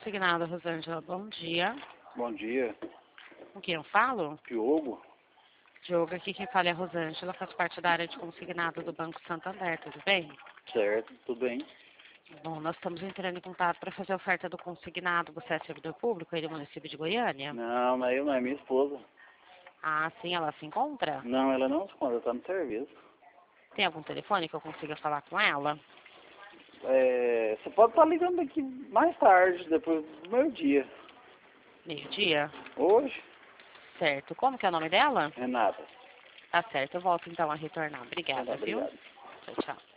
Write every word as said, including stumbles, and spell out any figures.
consignado, Rosângela. Bom dia. Bom dia. Com quem eu falo? Diogo? Diogo, aqui quem fala é a Rosângela, faz parte da área de consignado do Banco Santander, tudo bem? Certo, tudo bem. Bom, nós estamos entrando em contato para fazer a oferta do consignado. Você é servidor público aí do município de Goiânia? Não, não é eu, não é minha esposa. Ah, sim, ela se encontra? Não, ela não responde, ela tá no serviço. Tem algum telefone que eu consiga falar com ela? É, você pode estar ligando aqui mais tarde, depois do meu dia. Meio-dia? Hoje, Certo. Como que é o nome dela? Renata. Tá certo, eu volto então a retornar. Então tá, Obrigada, viu? obrigado. Tchau, tchau.